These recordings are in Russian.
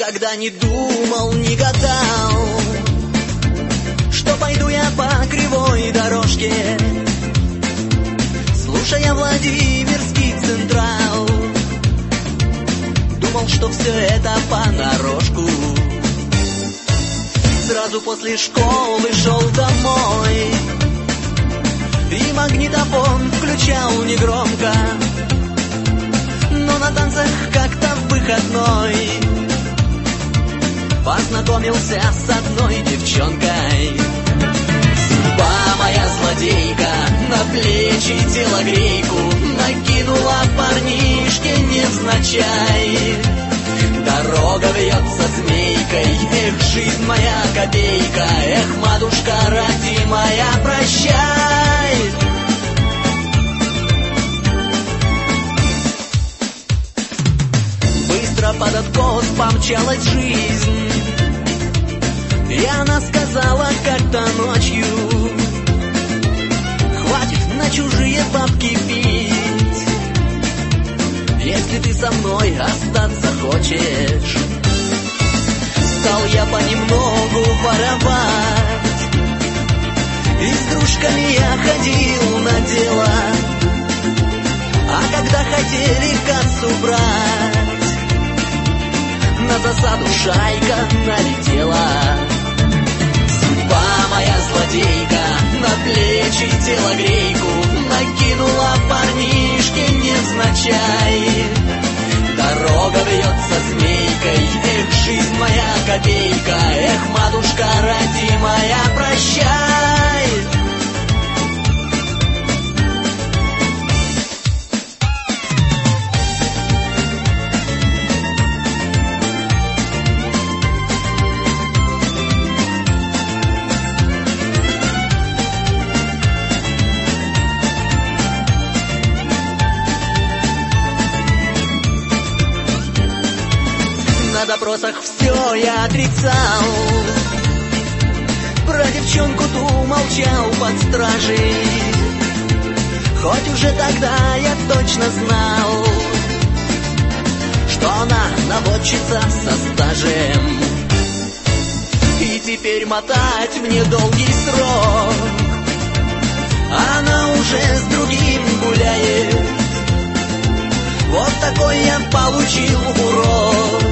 Никогда не думал, не гадал, что пойду я по кривой дорожке, слушая Владимирский Централ. Думал, что все это понарошку. Сразу после школы шел домой и магнитофон включал негромко, но на танцах как-то в выходной познакомился с одной девчонкой. Судьба моя злодейка на плечи телогрейку накинула парнишке невзначай. Дорога вьется змейкой, эх, жизнь моя копейка, эх, матушка родимая, прощай. Быстро под откос помчалась жизнь, и она сказала как-то ночью: хватит на чужие бабки пить, если ты со мной остаться хочешь. Стал я понемногу воровать, и с дружками я ходил на дело, а когда хотели кассу брать, на засаду шайка налетела. Судьба моя злодейка на плечи телогрейку накинула парнишке невзначай. Дорога вьется змейкой, эх, жизнь моя копейка, эх, матушка родимая, прощай. На допросах все я отрицал, про девчонку ту молчал под стражей, хоть уже тогда я точно знал, что она наводчица со стажем. И теперь мотать мне долгий срок, она уже с другим гуляет. Вот такой я получил урок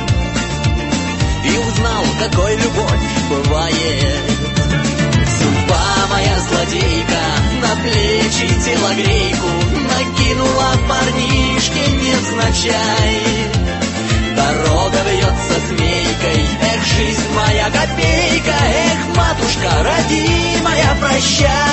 и узнал, какой любовь бывает. Судьба моя злодейка на плечи телогрейку накинула парнишке невзначай. Дорога вьется змейкой, эх, жизнь моя копейка, эх, матушка родимая, прощай.